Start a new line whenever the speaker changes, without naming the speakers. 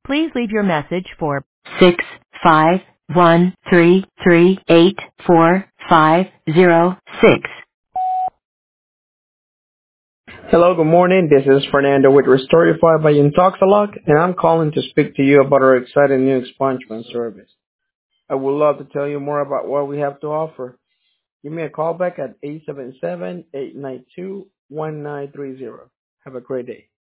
Please leave your message for 651-338-4506.
Hello, good morning. This is Fernando with Restorify by Intoxalog, and I'm calling to speak to you about our exciting new expungement service. I would love to tell you more about what we have to offer. Give me a call back at 877-892-1930. Have a great day.